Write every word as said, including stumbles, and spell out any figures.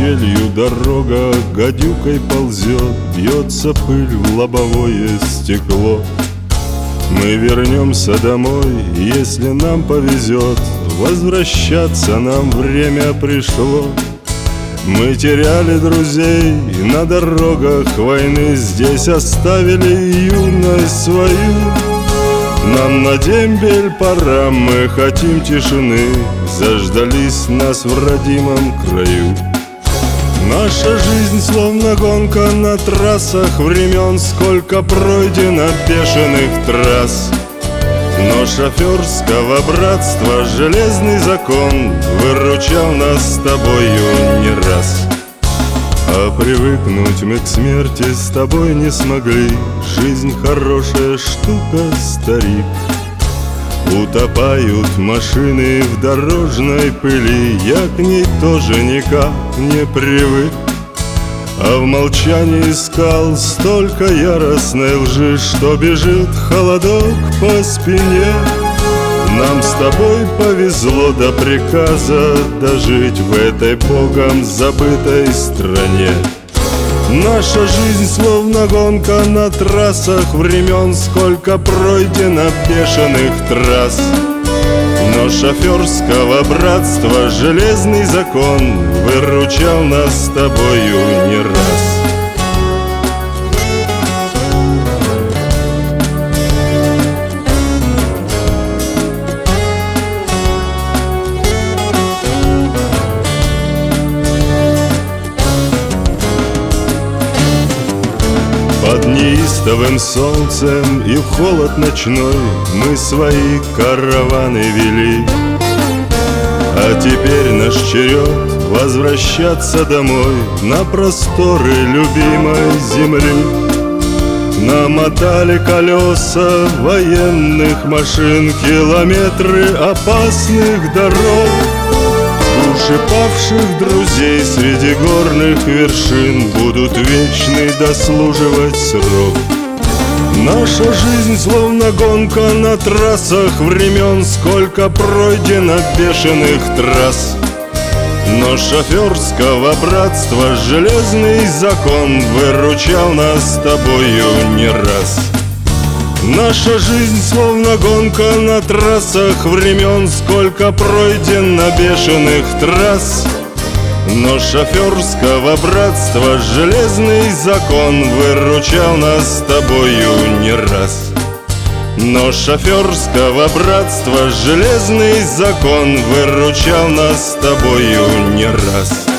щелью дорога гадюкой ползет, бьется пыль в лобовое стекло. Мы вернемся домой, если нам повезет, возвращаться нам время пришло. Мы теряли друзей на дорогах войны, здесь оставили юность свою. Нам на дембель пора, мы хотим тишины, заждались нас в родимом краю. Наша жизнь словно гонка на трассах времен, сколько пройдено бешеных трасс. Но шоферского братства железный закон выручал нас с тобою не раз. А привыкнуть мы к смерти с тобой не смогли, жизнь хорошая штука, старик. Утопают машины в дорожной пыли, я к ней тоже никак не привык. А в молчании искал столько яростной лжи, что бежит холодок по спине. Нам с тобой повезло до приказа дожить в этой богом забытой стране. Наша жизнь словно гонка на трассах времен, сколько пройдено бешеных трасс. Но шоферского братства железный закон выручал нас с тобою не раз. Под неистовым солнцем и в холод ночной мы свои караваны вели. А теперь наш черед возвращаться домой на просторы любимой земли. Намотали колеса военных машин, километры опасных дорог. Души павших друзей среди горных вершин будут вечный дослуживать срок. Наша жизнь словно гонка на трассах времен, сколько пройдено бешеных трасс. Но шоферского братства железный закон выручал нас с тобою не раз. Наша жизнь словно гонка на трассах времен, сколько пройдено бешеных трасс. Но шоферского братства железный закон выручал нас с тобою не раз. Но шоферского братства железный закон выручал нас с тобою не раз.